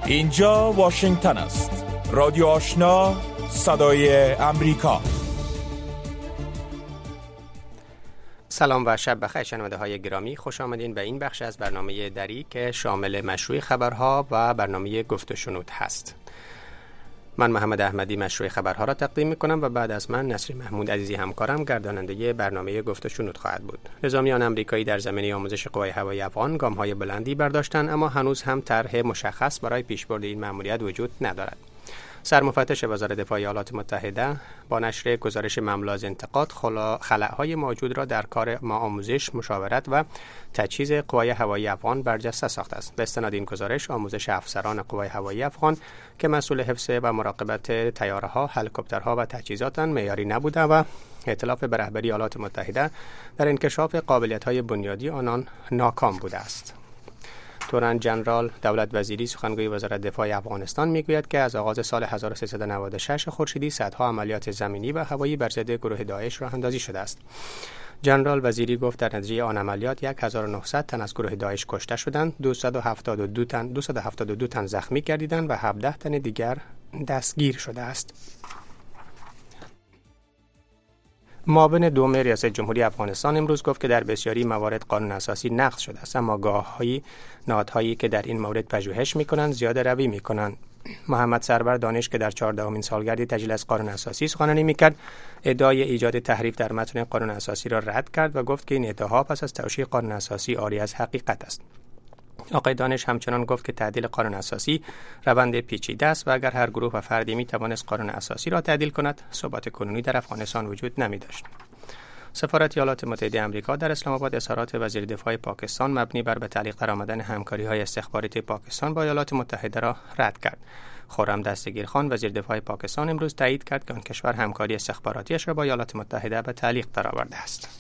اینجا واشنگتن است. رادیو آشنا، صدای امریکا. سلام و شب بخیر شنونده های گرامی، خوش آمدین به این بخش از برنامه دری که شامل مشروع خبرها و برنامه گفت و شنود هست. من محمد احمدی مشروع خبرها را تقدیم میکنم و بعد از من نصری محمود عزیزی همکارم گرداننده برنامه گفت و شنود خواهد بود. نظامیان آمریکایی در زمینه آموزش قوای هوایی افغان گام‌های بلندی برداشتند، اما هنوز هم طرح مشخص برای پیشبرد این مأموریت وجود ندارد. سرمفتش وزارت دفاع ایالات متحده با نشر گزارش مملو از انتقاد خلأهای موجود را در کار آموزش، مشاورت و تجهیز قوای هوایی افغان برجسته ساخته است. به استناد این گزارش، آموزش افسران قوای هوایی افغان که مسئول حفظ و مراقبت طیاره‌ها، هلیکوپترها و تجهیزاتند معیاری نبوده و ائتلاف به رهبری ایالات متحده در انکشاف قابلیت‌های بنیادی آنان ناکام بوده است. تورن جنرال دولت وزیری سخنگوی وزارت دفاع افغانستان میگوید که از آغاز سال 1396 خورشیدی صدها عملیات زمینی و هوایی بر ضد گروه داعش راه اندازی شده است. جنرال وزیری گفت در نتیجه آن عملیات 1900 تن از گروه داعش کشته شدند، 272 تن زخمی گردیدند و 17 تن دیگر دستگیر شده است. معاون دوم ریاست جمهوری افغانستان امروز گفت که در بسیاری موارد قانون اساسی نقض شده است، اما گاهی نهادهایی که در این مورد پژوهش می‌کنند زیاده روی می‌کنند. محمد سرور دانش که در 14مین سالگرد تجلیل قانون اساسی سخنرانی می‌کرد، ادعای ایجاد تحریف در متن قانون اساسی را رد کرد و گفت که این ادعاها پس از توشیح قانون اساسی عاری از حقیقت است. آقای دانش همچنان گفت که تعدیل قانون اساسی روند پیچیده است و اگر هر گروه و فردی می‌توانست قانون اساسی را تعدیل کند، ثبات کنونی در افغانستان وجود نمی‌داشت. سفارت ایالات متحده آمریکا در اسلام آباد اظهارات وزیر دفاع پاکستان مبنی بر به تعلیق درآمدن همکاری‌های استخباراتی پاکستان با ایالات متحده را رد کرد. خرم دستگیرخان وزیر دفاع پاکستان امروز تایید کرد که آن کشور همکاری استخباراتیش را با ایالات متحده به تعلیق درآورده است.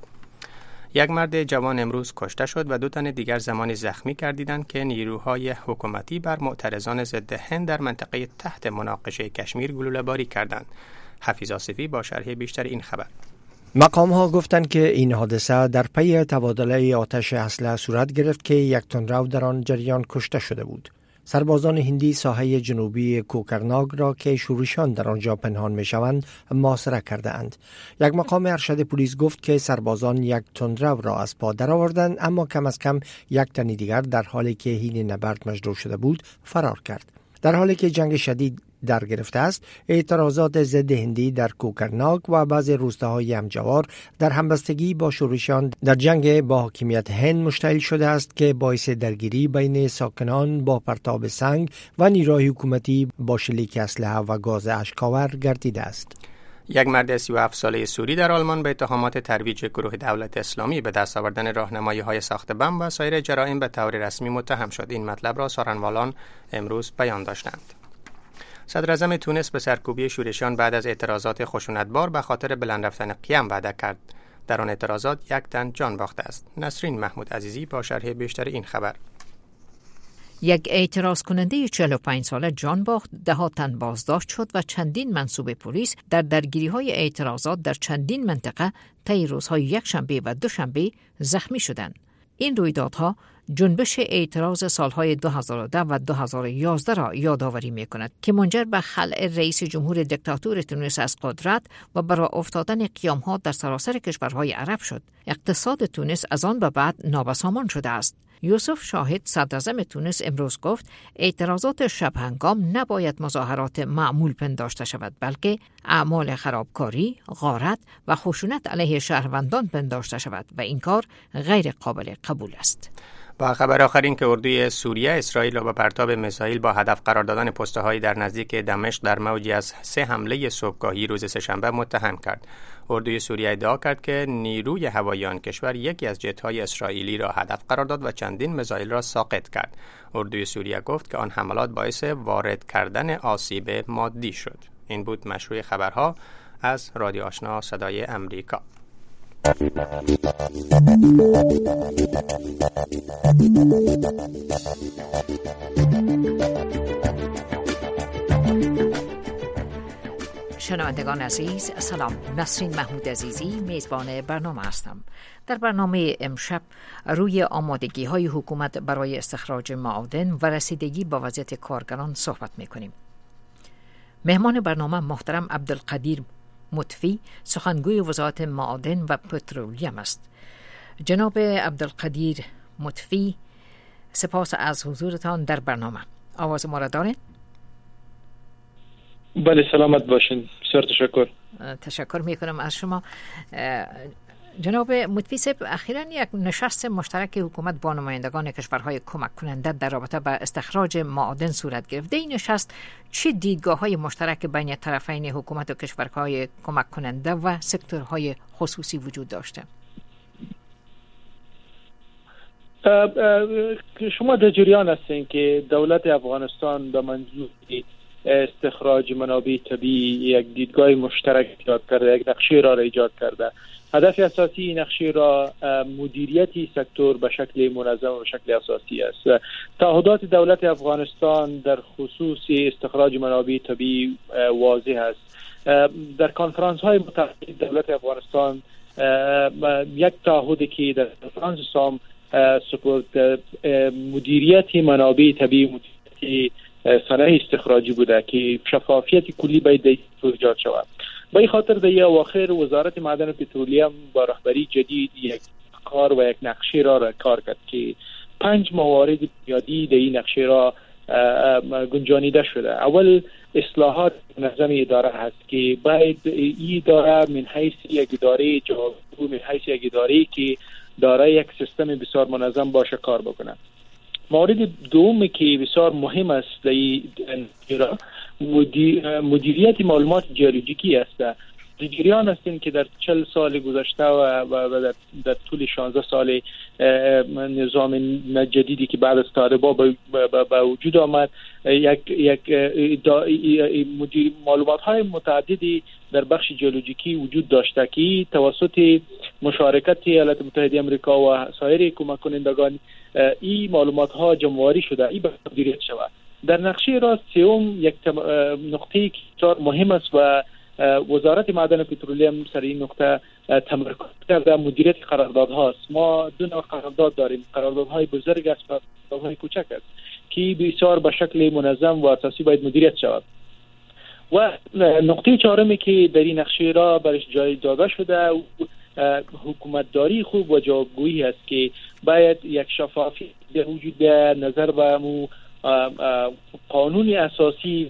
یک مرد جوان امروز کشته شد و 2 تن دیگر زمانی زخمی گردیدند که نیروهای حکومتی بر معترضان ضد هند در منطقه تحت مناقشه کشمیر گلوله‌باری کردند. حفیظ آصفی با شرح بیشتر این خبر. مقام‌ها گفتند که این حادثه در پی تبادله آتش اسلحه صورت گرفت که یک تندرو در آن جریان کشته شده بود. سربازان هندی ساحه جنوبی کوکرناگ را که شورشیان در آنجا پنهان می‌شوند محاصره کرده‌اند. یک مقام ارشد پلیس گفت که سربازان یک تندرو را از پا درآوردند، اما کم از کم 1 تن دیگر در حالی که حین نبرد مجروح شده بود فرار کرد. در حالی که جنگ شدید در گرفته است، اعتراضات ضد هندی در کوکرناگ و بعضی روستاهای همجوار در همبستگی با شورشیان در جنگ با حاکمیت هند مشتعل شده است که باعث درگیری بین ساکنان با پرتاب سنگ و نیروهای حکومتی با شلیک اسلحه و گاز اشک‌آور گردیده است. یک مرد 37 ساله سوری در آلمان به اتهامات ترویج گروه دولت اسلامی به دست آوردن راهنمایی‌های ساخت بمب و سایر جرایم به طور رسمی متهم شد. این مطلب را سارنوالان امروز بیان داشتند. صدراعظم تونس به سرکوبی شورشیان بعد از اعتراضات خشونتبار به خاطر بلند رفتن قیام وعده کرد. در آن اعتراضات 1 تن جان باخته است. نسرین محمود عزیزی با شرح بیشتر این خبر. یک اعتراض کننده 45 ساله جان باخت، 10 تن بازداشت شد و چندین منصوب پلیس در درگیری‌های اعتراضات در چندین منطقه طی روزهای یکشنبه و دوشنبه زخمی شدند. این رویدادها جنبش اعتراض سالهای 2010 و 2011 را یادآوری می‌کند که منجر به خلع رئیس جمهور دیکتاتور تونس از قدرت و برای افتادن قیام‌ها در سراسر کشورهای عرب شد. اقتصاد تونس از آن به بعد نابسامان شده است. یوسف شاهد صدراعظم تونس امروز گفت اعتراضات شب هنگام نباید مظاهرات معمول پنداشته شود، بلکه اعمال خرابکاری، غارت و خشونت علیه شهروندان پنداشته شود و این کار غیر قابل قبول است. با خبر آخرین که اردوی سوریه اسرائیل را با پرتاب میزایل با هدف قرار دادن پست‌هایی در نزدیک دمشق در موجی از 3 حمله صبحگاهی روز سه‌شنبه متهم کرد. اردوی سوریه ادعا کرد که نیروی هوایی آن کشور یکی از جت‌های اسرائیلی را هدف قرار داد و چندین میزایل را ساقط کرد. اردوی سوریه گفت که آن حملات باعث وارد کردن آسیب مادی شد. این بود مشروع خبرها از رادیو آشنا صدای امریکا. شنوندگان عزیز سلام. نسرین محمود عزیزی میزبان برنامه هستم. در برنامه امشب روی آمادگی های حکومت برای استخراج معادن و رسیدگی با وضعیت کارگران صحبت میکنیم. مهمان برنامه محترم عبدالقدیر مطفی، سخنگوی وزارت معادن و پترولیم است. جناب عبدالقدیر مطفی، سپاس از حضورتان در برنامه. آواز ما را دارین؟ بله، سلامت باشین. بسیار تشکر. تشکر میکنم از شما. جناب مطفی صاحب، اخیراً یک نشست مشترک حکومت با نمایندگان کشورهای کمک کننده در رابطه با استخراج معادن صورت گرفت. این نشست چه دیدگاه‌های مشترک بین طرفین حکومت و کشورهای کمک کننده و سکتورهای خصوصی وجود داشته؟ شما در جریان هستین که دولت افغانستان به منظور استخراج منابع طبیعی یک دیدگاه مشترک ایجاد کرده، یک نقشه را ایجاد کرده. هدف اساسی این نقشه را مدیریتی سکتور به شکل منظم و به شکل اساسی است. تعهدات دولت افغانستان در خصوص استخراج منابع طبیعی واضح است. در کنفرانس های متعدد دولت افغانستان یک تعهدی که در کنفرانس سام سپورت مدیریت منابع طبیعی، مدیریت صنایع استخراجی بوده که شفافیت کلی باید ایجاد شود. به این خاطر در اواخر وزارت معدن و پترولیم با رهبری جدید یک کار و یک نقشه را کار کرد که 5 موارد بنیادی در این نقشه را گنجانیده شده. اول، اصلاحات نظام اداره هست که باید این اداره من حیث یک اداره جوابگو، من حیث یک اداره که دارای یک سیستم بسیار منظم باشه کار بکنه. مورد دوم که بسیار مهم است در مدیریت معلومات جیولوژیکی است. در جریان هستیم که در 40 سال گذشته و در طول 16 سال نظام جدیدی که بعد از طالبان به وجود آمد، یک معلومات های متعددی در بخش جیولوژیکی وجود داشته که توسط مشارکت ایالات متحده آمریکا و سایر کمک کنندگان این معلومات ها جمع‌آوری شده، این به مدیریت شود. در نقشه راست سوم یک نقطه که مهم است و وزارت معدن و پترولیم سر این نقطه تمرکز کرده، مدیریت قراردادهاست. ما 2 نوع قرارداد داریم، قراردادهای بزرگ است و قراردادهای کوچک است که بسیار به شکل منظم و اساسی باید مدیریت شود. و نقطه چهارمی که در این نقشه را برش جای داده شده حکومتداری خوب و جوابگویی است که باید یک شفافیت در وجود نظر و قانون اساسی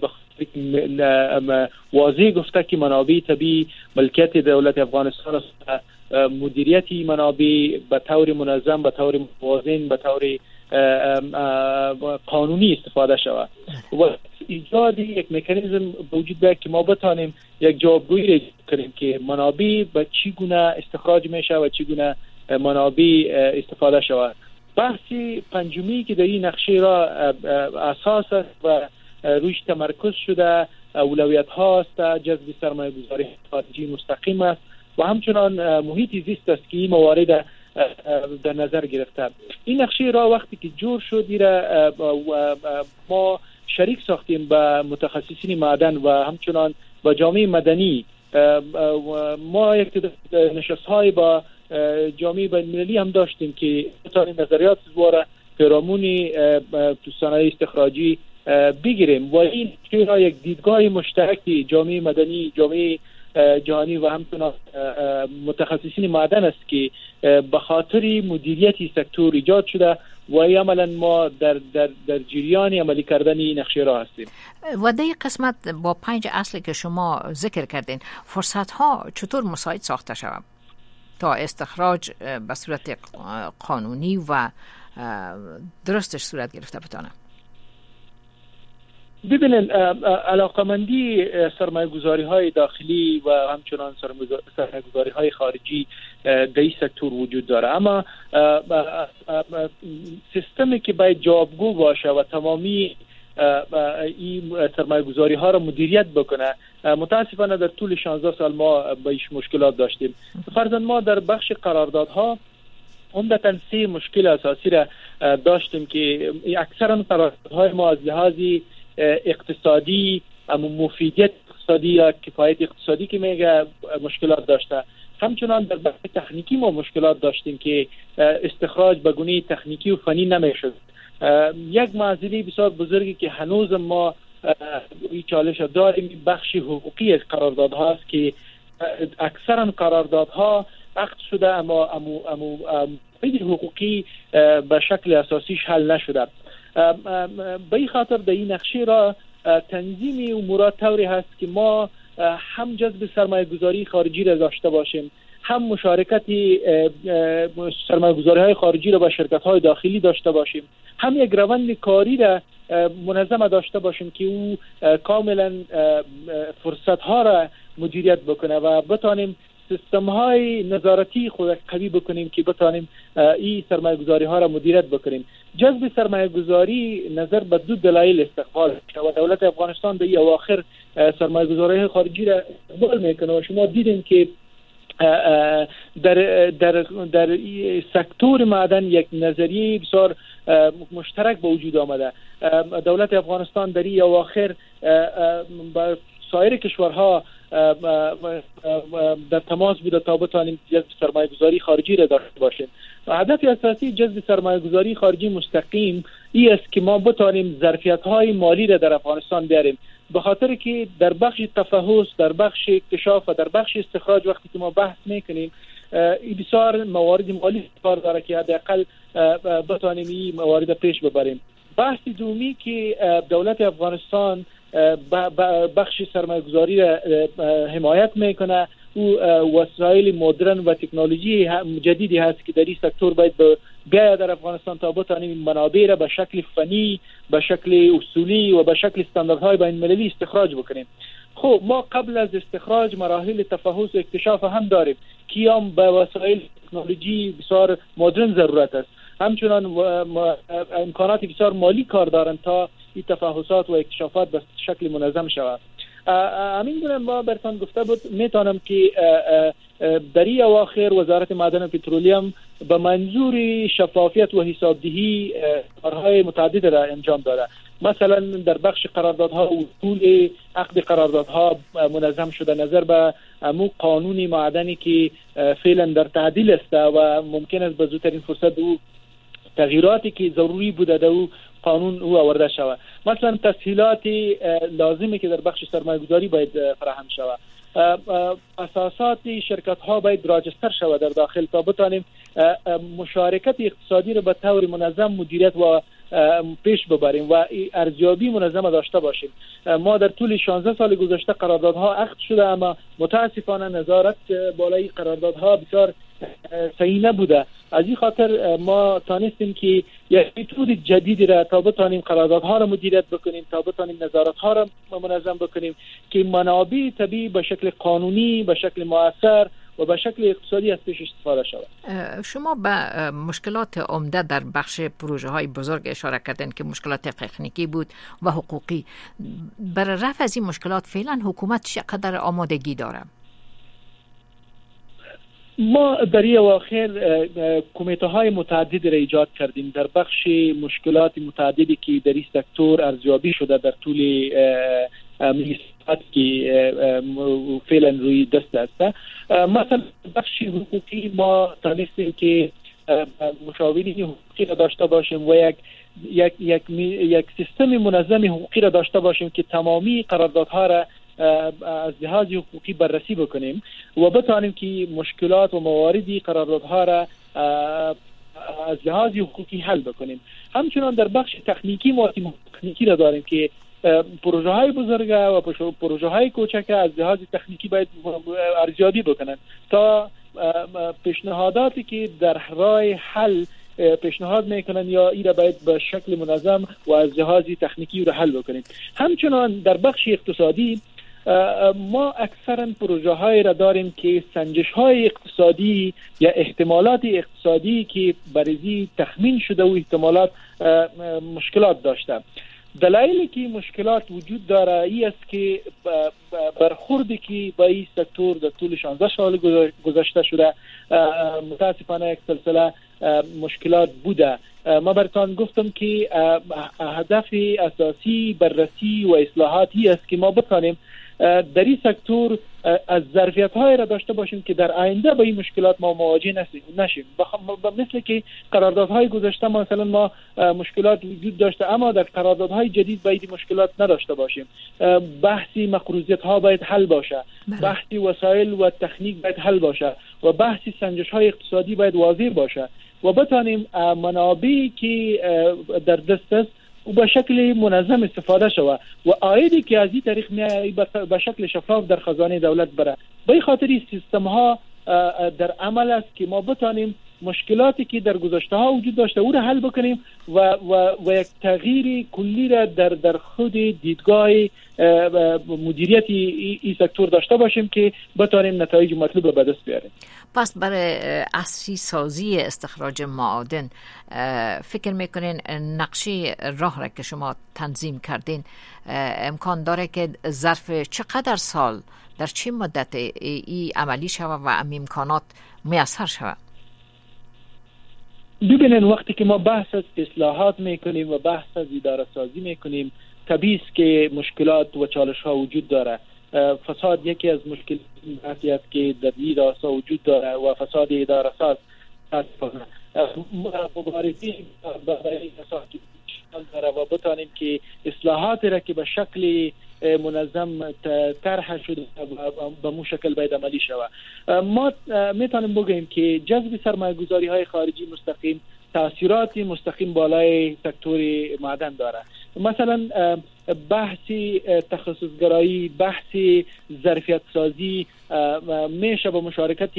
واضح گفته که منابع طبیعی ملکیت دولت افغانستان است. مدیریتی منابع به طور منظم، به طور متوازن، به طور قانونی استفاده شود و ایجاد یک مکانیزم وجود بیاید که ما بتانیم یک جوابگویی را ایجاد کنیم که منابع به چی گونه استخراج میشه و چی گونه منابع استفاده شود. بحثی پنجمی که در این نقشه را اساس است و رویش تمرکز شده اولویت هاست، جذب سرمایه گذاری خارجی مستقیم است و همچنان محیط زیست است که این موارد در نظر گرفته. این نقشه را وقتی که جور شد ما شریک ساختیم با متخصصین معدن و همچنان با جامعه مدنی. ما یک نشست های با جامعه بین‌المللی هم داشتیم که نظریات زواره پیرامون صنایع استخراجی بگیریم و این را یک دیدگاه مشترک جامعه مدنی، جامعه جهانی و همچنان متخصصین معدن است که به خاطر مدیریت سکتور ایجاد شده و عملا ما در جریان عملی کردن این نقشه را هستیم. و در قسمت با 5 اصلی که شما ذکر کردین، فرصت ها چطور مساعد ساخته شود تا استخراج به صورت قانونی و درستش صورت گرفته بتانه؟ ببینید، علاقمندی سرمایه‌گذاری های داخلی و همچنان سرمایه‌گذاری های خارجی در این سکتور وجود داره، اما سیستمی که باید جوابگو باشه و تمامی این سرمایه‌گذاری ها را مدیریت بکنه، متاسفانه در طول 16 سال ما با ایش مشکلات داشتیم. فرضاً ما در بخش قراردادها عمدتاً 3 مشکل اساسی را داشتیم که اکثرا قراردادهای ما از لحاظ اقتصادی اما مفیدیت اقتصادی یا کفایت اقتصادی که میگه مشکلات داشته. همچنان در بخش تکنیکی ما مشکلات داشتیم که استخراج به گونه تکنیکی و فنی نمیشد. یک معضله بسیار بزرگی که هنوز ما این چالش داریم بخش حقوقی از قراردادها است که اکثرا قراردادها عقد شده اما قید حقوقی به شکل اساسیش حل نشده. به این خاطر در این نقشه را تنظیم امورات طوری هست که ما هم جذب سرمایه گذاری خارجی را داشته باشیم، هم مشارکت سرمایه گذاری های خارجی را با شرکت های داخلی داشته باشیم، هم یک روند کاری را منظم داشته باشیم که او کاملا فرصت ها را مدیریت بکنه و بتانیم سیستم های نظارتی خود قوی بکنیم که بتانیم این سرمایه گذاری ها را مدیریت بکنیم. جذب سرمایه گذاری نظر به دو دلایل استقبال و دولت افغانستان به این اواخر سرمایه گذاری های خارجی را استقبال میکنه و شما دیدین که در سکتور معدن یک نظریه بسیار مشترک به وجود آمده. دولت افغانستان در این اواخر با سایر کشورها در تماس بوده تا بتانیم جذب سرمایه گذاری خارجی را داشته باشیم. هدف اساسی جذب سرمایه گذاری خارجی مستقیم این است که ما بتانیم ظرفیت های مالی را در افغانستان بیاریم، به خاطر که در بخش تفحص، در بخش اکتشاف و در بخش استخراج وقتی که ما بحث میکنیم این بسیار موارد مالی کار داره که حداقل بتانیم این موارد پیش ببریم. بحث دومی که دولت افغانستان بخش سرمایه گذاری را حمایت میکنه او وسایل مدرن و تکنولوژی جدیدی هست که در این سکتور باید بیاید در افغانستان تا بتانیم منابع را به شکل فنی، به شکل اصولی و به شکل استانداردهای بین‌المللی استخراج بکنیم. خب ما قبل از استخراج مراحل تفحص و اکتشاف هم داریم که هم به وسایل تکنولوژی بسیار مدرن ضرورت است. همچنان امکانات بسیار مالی کار دارند تا این تفحصات و اکتشافات به شکل منظم شود. همین گونه ما برتان گفته بود میتونم که در این اواخر وزارت معدن و پترولیم به منظور شفافیت و حسابدهی کارهای متعدد را انجام داده. مثلا در بخش قراردادها و اصول عقد قراردادها منظم شده نظر به امو قانون معدنی که فعلا در تعدیل است و ممکن است به زودترین فرصت او تغییراتی که ضروری بوده در او قانون او آورده شود. مثلا تسهیلات لازمی که در بخش سرمایه‌گذاری باید فراهم شود، اساسات شرکت ها باید راجستر شود در داخل تا بتانیم مشارکت اقتصادی را به طور منظم مدیریت و پیش ببریم و ارزیابی منظم داشته باشیم. ما در طول 16 سال گذشته قراردادها عقد شده اما متاسفانه نظارت بالای قراردادها بسیار صحیح نبوده. از این خاطر ما تانستیم که یک متد جدیدی را تا بتانیم قراردادها را مدیریت بکنیم، تا بتانیم نظارتها را منظم بکنیم که منابع طبیعی به شکل قانونی، به شکل مؤثر و به شکل اقتصادی از پیش استفاده شود. شما به مشکلات عمده در بخش پروژه های بزرگ اشاره کردن که مشکلات تکنیکی بود و حقوقی. برای رفع از این مشکلات فعلا حکومت چقدر آمادگی داره؟ ما در این اواخر کمیته های متعددی را ایجاد کردیم در بخش مشکلات متعددی که در این سکتور ارزیابی شده در طول میسات که فعلا روی دست است. مثلا بخش حقوقی ما تانستیم که مشاورین حقوقی را داشته باشیم و یک سیستم منظم حقوقی را داشته باشیم که تمامی قراردادها را از لحاظ حقوقی بررسی بکنیم و بتانیم که مشکلات و مواردی قراردادها را از لحاظ حقوقی حل بکنیم. همچنان در بخش تکنیکی ما تکنیکی را داریم که پروژه های بزرگ و پروژه های کوچک از لحاظ تکنیکی باید ارزیابی بکنند تا پیشنهاداتی که در راه حل پیشنهاد میکنن یا این را باید به شکل منظم و از لحاظ تکنیکی را حل بکنیم. همچنان در بخش اقتصادی ما اکثرا پروژه های را داریم که سنجش های اقتصادی یا احتمالات اقتصادی که برزی تخمین شده و احتمالات مشکلات داشته. دلایلی که مشکلات وجود داره ای است که برخوردی که با این سکتور در طول 16 سال گذشته شده متاسفانه یک سلسله مشکلات بوده. ما براتون گفتم که هدف اساسی بررسی و اصلاحاتی است که ما بتانیم در این سکتور از ظرفیت‌های را داشته باشیم که در آینده با این مشکلات ما مواجه نشیم. مثل که قراردادهای گذشته مثلا ما مشکلات وجود داشته، اما در قراردادهای جدید باید مشکلات نداشته باشیم. بحثی مقروضیت‌ها باید حل باشه، بحثی وسایل و تکنیک باید حل باشه و بحثی سنجش‌های اقتصادی باید واضح باشه و بتانیم منابعی که در دست است و به شکل منظم استفاده شود و عایدی که از این طریق به شکل شفاف در خزانه دولت بره. به این خاطر این سیستم ها در عمل است که ما بتانیم مشکلاتی که در گذشته ها وجود داشته او را حل بکنیم و یک تغییر کلی را در خود دیدگاه مدیریت این سکتور داشته باشیم که بتانیم نتایج مطلوب به دست بیاریم. پس برای عصری سازی استخراج معادن فکر میکنین نقشه راه را که شما تنظیم کردین امکان داره که ظرف چقدر سال در چه مدت ای عملی شود و امکانات میسر شود؟ ببینین وقتی که ما بحث از اصلاحات میکنیم و بحث از اداره سازی میکنیم، طبیعی است که مشکلات و چالش ها وجود داره. فساد یکی از مشکلات است که در این راستا وجود داره و فساد اداره ساز مبارزی برای فساد داره و بتانیم که اصلاحات را که به شکل منظم طرح شده به مو شکل باید عملی شود. ما میتونیم بگیم که جذب سرمایه‌گذاری های خارجی مستقیم تاثیرات مستقیم بالای سکتور معدن داره. مثلا بحثی تخصصگرایی، بحثی ظرفیت سازی میشه با مشارکت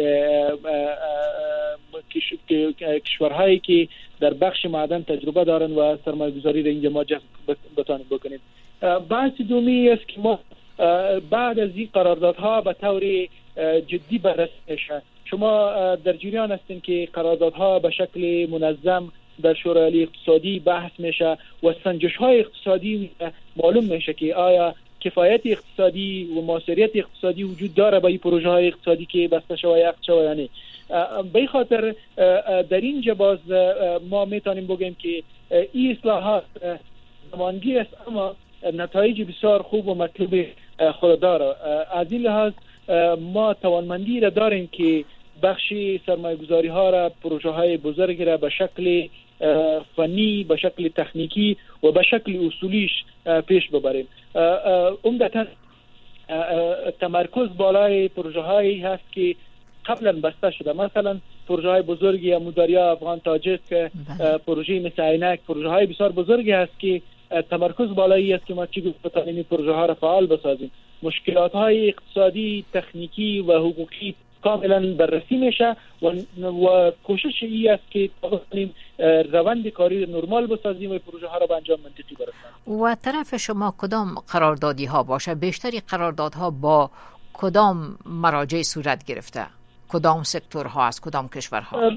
کشورهایی که در بخش معدن تجربه دارن و سرمایه‌گذاری را اینجا ما جذب بتانیم بکنیم. بحث دومی است که ما بعد از این قراردادها به طور جدی بررسی میشه. شما در جریان هستین که قراردادها به شکل منظم در شورای عالی اقتصادی بحث میشه و سنجش‌های اقتصادی معلوم میشه که آیا کفایت اقتصادی و موثریت اقتصادی وجود داره با این پروژه های اقتصادی که بسته شود یا عقد شود یا نه. به این خاطر در اینجا باز ما میتونیم بگیم که این اصلاحات زمانگیر است اما نتایج بسیار خوب و مطلوب خود داره. از این لحاظ ما توانمندی را داریم که بخش سرمایه‌گذاری ها را، پروژه های بزرگ را به شکل فنی، به شکل تکنیکی و به شکل اصولیش پیش ببریم. عمدتاً تمرکز بالای پروژه هایی هست که قبلا بسته شده، مثلا پروژه های بزرگی اموداریا، افغان تاجک، پروژه مثل عینک، پروژه های بسیار بزرگی هست که تمرکز بالایی است که ما چی بتوانیم این پروژه ها را فعال بسازیم. مشکلات های اقتصادی، تکنیکی و حقوقی کاملا بررسی میشه و کوشش ای است که بتوانیم روند کاری نرمال بسازیم و پروژه ها را به انجام منطقی برسانیم. و طرف شما کدام قراردادی ها باشه؟ بیشتری قراردادها با کدام مراجع صورت گرفته؟ کدام سکتورها است؟ کدام کشورها؟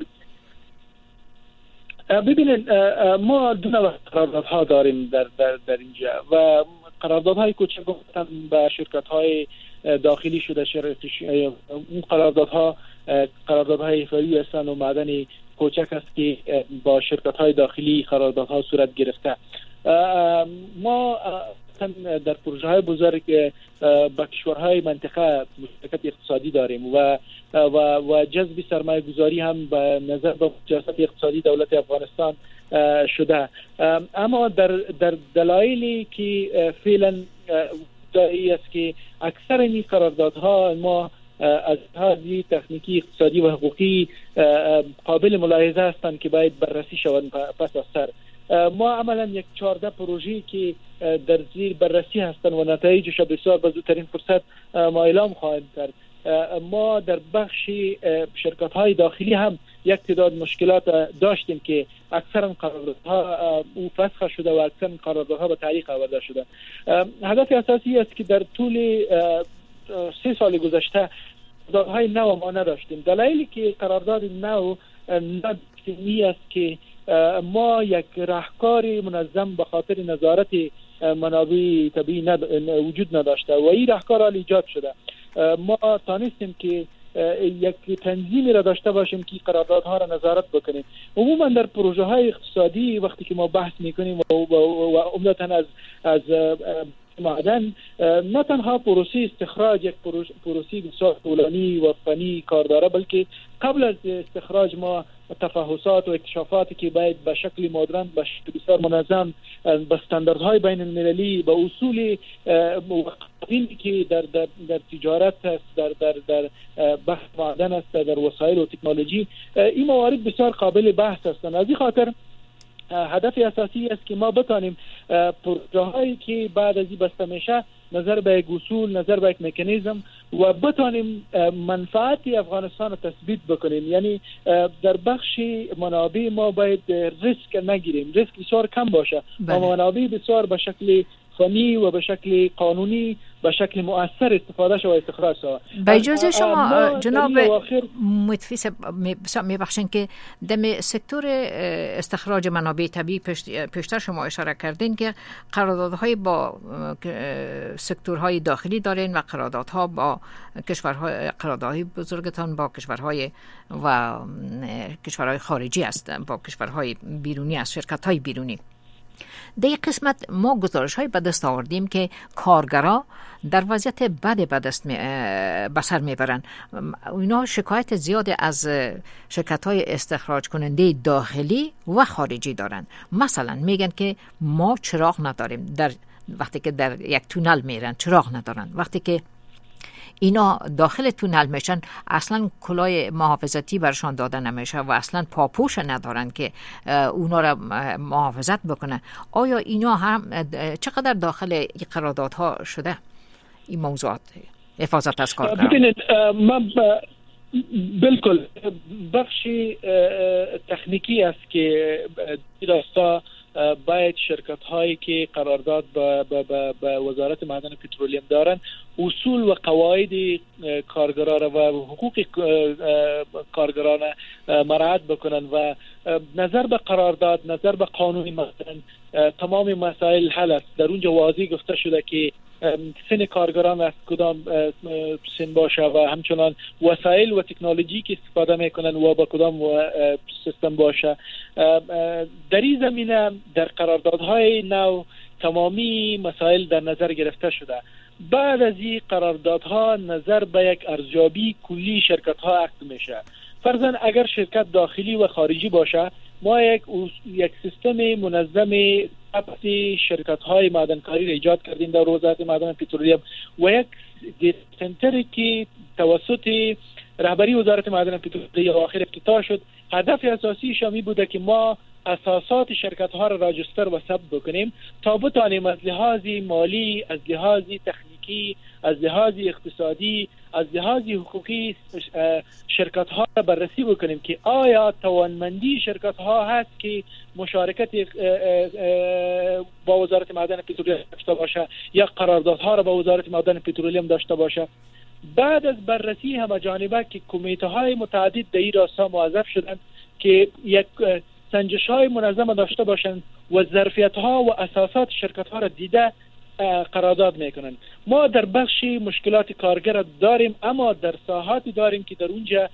ببینید ما دو نوع قراردادها داریم در اینجا و قراردادهای کوچک گفتن به شرکت‌های داخلی شده. اون قراردادهای حرفه‌ای هستند و معدن کوچک است که با شرکت‌های داخلی قراردادها صورت گرفته. ما در پروژه‌های بزرگ با کشورهای منطقه مشارکت اقتصادی داریم و جذب سرمایه‌گذاری هم به نظر با سیاست اقتصادی دولت افغانستان شده. اما در دلایلی که فعلا دایی است که اکثر این قراردادها ما از هذه تکنیکی، اقتصادی و حقوقی قابل ملاحظه هستند که باید بررسی شوند پس از سر. ما عملا یک 14 پروژه‌ای که در زیر بررسی هستند و نتایجش بسیار به زودترین فرصت ما اعلام خواهیم کرد. ما در بخش شرکت‌های داخلی هم یک تعداد مشکلات داشتیم که اکثر قراردادها او فسخ شده و اکثر قراردادها به تعلیق آورده شده. هدف اساسی است که در طول 3 سال گذشته قراردادهای نو ما نداشتیم. دلایلی که قرارداد نو نداشتیم است که ما یک راهکار منظم به خاطر نظارت منابع طبیعی وجود نداشته و این راهکار ایجاد شده. ما تانستیم که یک تنظیمی را داشته باشیم که قراردادها را نظارت بکنیم. عموما در پروژه های اقتصادی وقتی که ما بحث میکنیم و عمدتاً از معدن نه تنها پروسه استخراج یک پروسه بسیار طولانی و فنی کار داره، بلکه قبل از استخراج ما تفحصات و اکتشافاتی که باید به شکل مدرن، به شکل بسیار منظم، به استانداردهای بین المللی، به اصول قوانینی که در تجارت است، در بحث معدن است، در وسایل و تکنولوژی، این موارد بسیار قابل بحث هستند. از این خاطر هدف اساسی است که ما بتانیم پروژه هایی که بعد از این بسته میشه نظر به یک اصول، نظر به یک مکانیزم و بتانیم منفعت افغانستان رو تثبیت بکنیم. یعنی در بخش منابع ما باید ریسک نگیریم، ریسک بسیار کم باشه و منابع بسیار به شکل فنی و به شکل قانونی به شکل مؤثر استفاده شد و استخراج شد. با اجازه شما جناب متفیس میبخشین که در سکتور استخراج منابع طبیعی پیشتر شما اشاره کردین که قراردادهای با سکتورهای داخلی دارین و قراردادها با کشورهای، قراردادهای بزرگتان با کشورهای و کشورهای خارجی است، با کشورهای بیرونی است، شرکت‌های بیرونی. در یک قسمت ما گزارش‌های به دست آوردیم که کارگرها در وضعیت بد به دست به سر میبرن. اینا شکایت زیاد از شرکت‌های استخراج کننده داخلی و خارجی دارن. مثلا میگن که ما چراغ نداریم، در وقتی که در یک تونل میرن چراغ ندارن، وقتی که اینا داخل تونل میشن اصلا کلاه محافظتی برشان داده نمیشه و اصلا پاپوش ندارن که اونا را محافظت بکنه. آیا اینا هم چقدر داخل این قراردادها شده این موضوعات حفاظت از کارگر؟ ببینید من بالکل بخش تکنیکی است که راستا باید شرکت هایی که قرارداد با وزارت معدن و پترولیم دارن اصول و قواعد کارگران و حقوق کارگران مراعات بکنن و نظر به قرارداد، نظر به قانون معدن تمام مسائل حل است. در اونجا واضح گفته شده که سن کارگران از کدام سن باشه و همچنان وسایل و تکنولوژی که استفاده میکنن و با کدام سیستم باشه. در این زمینه در قراردادهای نو تمامی مسائل در نظر گرفته شده. بعد از این قراردادها نظر به یک ارزیابی کلی شرکت ها عقد میشه. فرضاً اگر شرکت داخلی و خارجی باشه، ما یک سیستم منظم ثبت شرکت های معدنکاری را ایجاد کردیم در وزارت معدن و پترولیم و یک دیتا سنتر که توسط رهبری وزارت معدن و پترولیم آخر افتتاح شد. هدف اساسی شامی بوده که ما اساسات شرکت ها را راجستر و ثبت بکنیم تا بتانیم از لحاظ مالی، از لحاظ تکنیکی، از لحاظ اقتصادی، از لحاظ حقوقی شرکت ها را بررسی بکنیم که آیا توانمندی شرکت ها هست که مشارکت با وزارت معدن و پترولیم داشته باشه یا قراردادها را با وزارت معدن و پترولیم داشته باشه. بعد از بررسی همه جانبه که کمیته های متعدد در این راستا موظف شدند که یک سنجش های منظم داشته باشند و ظرفیت ها و اساسات شرکت ها را دیده قرارداد میکنن. ما در بخش مشکلات کارگر داریم، اما در ساحاتی داریم که در اونجا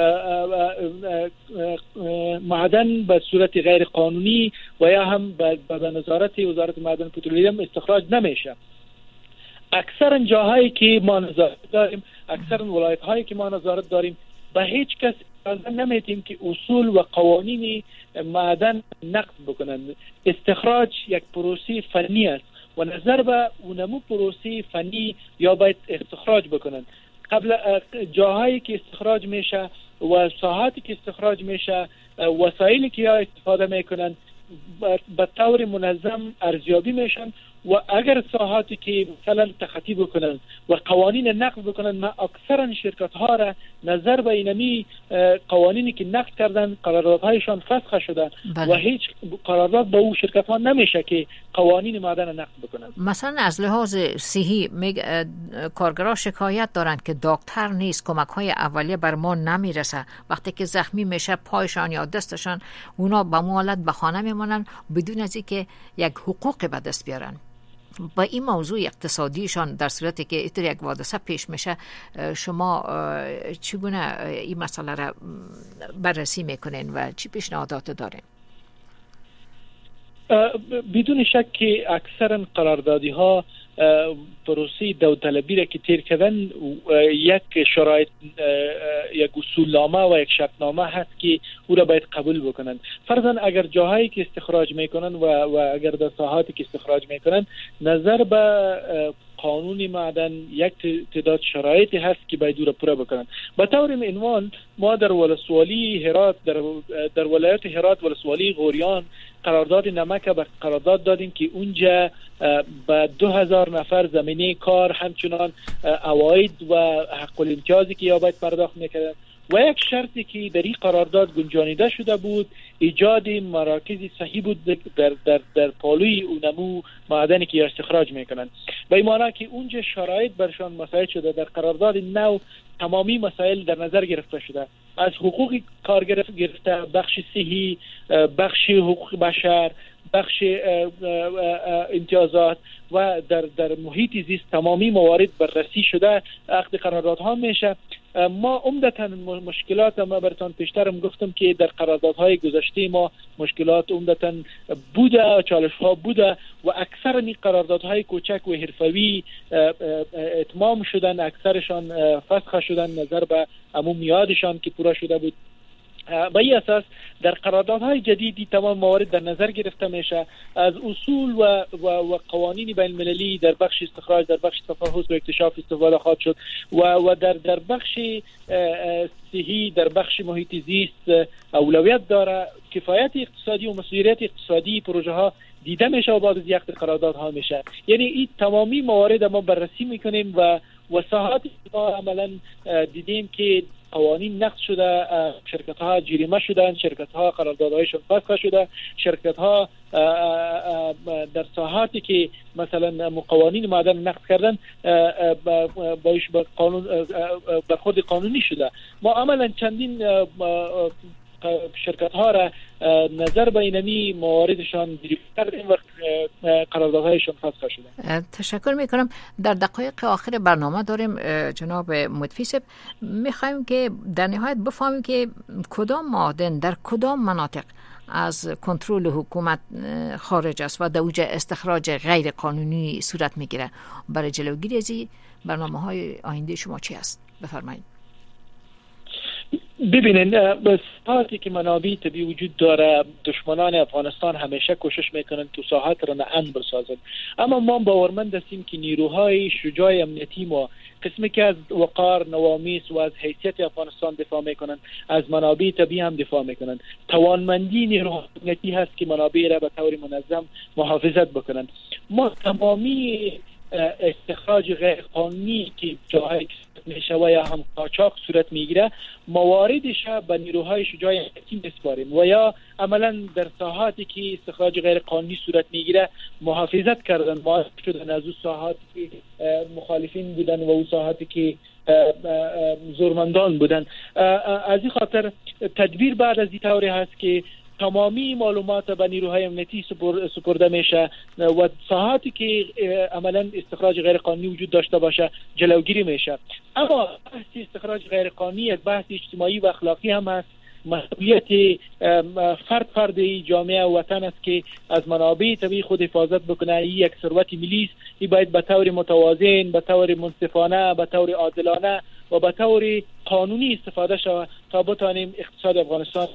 معدن به صورت غیر قانونی و یا هم به نظارت وزارت معدن و پترولیم استخراج نمیشه. اکثر جاهایی که ما نظارت داریم، اکثر ولایت هایی که ما نظارت داریم، به هیچ کس اجازه نمیدیم که اصول و قوانین معدن نقض بکنند. استخراج یک پروسه فنی است و نظر به اونمو پروسه فنی یا باید استخراج بکنند. قبل جاهایی که استخراج میشه و ساحاتی که استخراج میشه، وسایلی که استفاده میکنند به طور منظم ارزیابی میشن و اگر ساحاتی که مثلا تخطی بکنن و قوانین نقض بکنن، ما اکثرا شرکت ها را نظر به اینمی قوانینی که نقض کردن قراردادهایشان فسخ شده و هیچ قرارداد با او شرکت ها نمیشه که قوانین معدن نقض بکنن. مثلا از لحاظ صحی کارگرها شکایت دارند که دکتر نیست، کمک های اولیه بر ما نمیرسه، وقتی که زخمی میشه پایشان یا دستشان اونا به مهلت به خانه میمونن بدون از اینکه یک حقوق به دست بیارن. با این موضوع اقتصادیشان در صورتی که اینطور یک حادثه پیش میشه، شما چگونه این مسئله را بررسی میکنین و چی پیشنهادات دارین؟ بدون شک که اکثرا قراردادی ها پروسه داوطلبی را که تیر کردن یک شرایط، یک اصولنامه و یک شرطنامه هست که او را باید قبول بکنند. فرضاً اگر جاهایی که استخراج میکنن و اگر در ساحاتی که استخراج میکنن نظر به قانون معدن یک تعداد شرایطی هست که باید او را پوره بکنن. به طور عنوان ما در ولسوالی هرات، در ولایت هرات ولسوالی غوریان قرارداد نمک به قرارداد دادیم که اونجا به 2000 نفر زمینه کار، همچنان عواید و حق الامتیازی که یا باید پرداخت میکردن و یک شرطی که در این قرارداد گنجانیده شده بود ایجاد مراکز صحیح بود در پالوی اونمو معدنی که استخراج میکنن. به این معنی که اونجا شرایط برشان مساعد شده. در قرارداد نو تمامی مسائل در نظر گرفته شده، از حقوق کارگر گرفته، بخش صحی، بخش حقوق بشر، بخش امتیازات و در محیط زیست تمامی موارد بررسی شده عقد قراردادها میشه. ما عمدتاً مشکلات، ما براتون پیشترم گفتم که در قراردادهای گذشته ما مشکلات عمدتاً بوده، چالش‌ها بوده و اکثر این قراردادهای کوچک و حرفوی اتمام شدن، اکثرشان فسخ شدن نظر به عموم میادشان که پورا شده بود. به این اساس در قراردادهای جدیدی تمام موارد در نظر گرفته میشه، از اصول و قوانین بین المللی در بخش استخراج، در بخش تفحص و اکتشاف استفاده خواهد شد و در بخش صحی، در بخش محیط زیست اولویت داره. کفایت اقتصادی و مسئولیت اقتصادی پروژه ها دیده میشه و بعد از یک قراردادها میشه. یعنی این تمامی موارد ما بررسی میکنیم و ساحاتی ما عملا دیدیم که قوانین نقض شده، شرکت ها جریمه شدن، شرکت ها قراردادهایشون فسخ شده، شرکت ها در ساحاتی که مثلا قوانین معدن نقض کردن باش به قانون برخورد قانونی شده. ما عملا چندین شرکت ها را نظر به اینمی مواردشان کردیم و قراردادهایشان فسخ شده. تشکر میکنم. در دقایق آخر برنامه داریم جناب مدفیسب، میخوایم که در نهایت بفهمیم که کدام معادن در کدام مناطق از کنترل حکومت خارج است و در اوج استخراج غیر قانونی صورت میگیره. برای جلوگیری از برنامه‌های آینده شما چی است؟ بفرمایید. ببینین، به ساحاتی که منابع طبیعی وجود داره دشمنان افغانستان همیشه کوشش میکنن تو ساحات را امن بسازن، اما ما باورمند هستیم که نیروهای شجاع امنیتی ما قسمی که از وقار، نوامیس و از حیثیت افغانستان دفاع میکنن، از منابع طبیعی هم دفاع میکنن. توانمندی نیروهای امنیتی هست که منابع را به طور منظم محافظت بکنن. ما تمامی استخراج غیر قانونی که جاهای میشه و یا هم قاچاق صورت میگیره مواردش به نیروهای شجاع امنیتی میسپاریم و یا عملا در ساحاتی که استخراج غیر قانونی صورت میگیره محافظت کردن، معاف شدن از اون ساحاتی که مخالفین بودن و اون ساحاتی که زورمندان بودن. از این خاطر تدبیر بعد از این طوری هست که تمامی معلومات به نیروهای امنیتی سپرده میشه و ساحاتی که عملا استخراج غیر قانونی وجود داشته باشه جلوگیری میشه. اما بحث استخراج غیر قانونی یک بحث اجتماعی و اخلاقی هم هست. مسئولیت فرد جامعه و وطن است که از منابع طبیعی خود حفاظت بکنه. این یک ثروت ملی است، این باید به طور متوازن، به طور منصفانه، به طور عادلانه و به طور قانونی استفاده شود تا بتوانیم اقتصاد افغانستان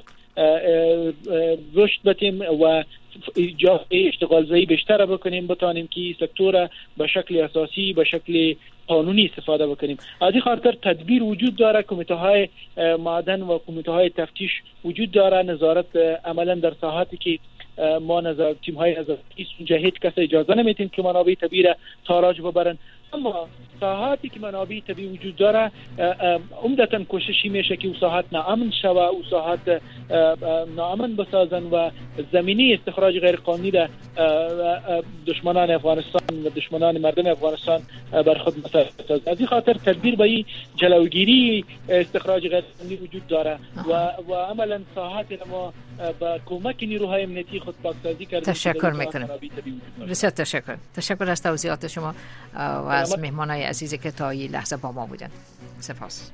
رشد بدیم و ایجاد اشتغال زایی بیشتر بکنیم، بتوانیم که سکتور به شکل اساسی، به شکل قانونی استفاده بکنیم. از این خاطر تدبیر وجود داره، کمیته های معدن و کمیته های تفتیش وجود داره، نظارت عملا در ساحاتی که ما تیم های نظارتی اونجا هیچ کس اجازه نمیتیم که منابع طبیعی را تاراج ببرن. اما ساحاتی که منابع طبیعی وجود داره عمدتاً کوششی میشه که اون ساحات ناامن شوه، اون ساحات ناامن بسازن و زمینه استخراج غیر قانونی را دشمنان افغانستان و دشمنان مردم افغانستان بر خود مسئول سازند. از این خاطر تدبیر به این جلوگیری استخراج غیر قانونی وجود داره و عملا ساحات ما با کمک نیروهای امنیتی خود پاکسازی کردیم. تشکر میکنم. بسیار تشکر از توضیحات شما و از مهمانای عزیزی که تا این لحظه با ما بودن. سپاس.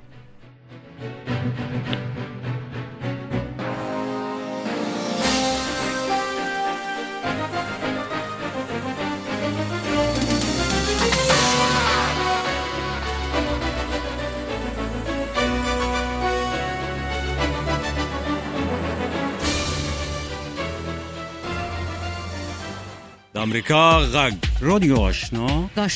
امریکا غږ رادیو آشنا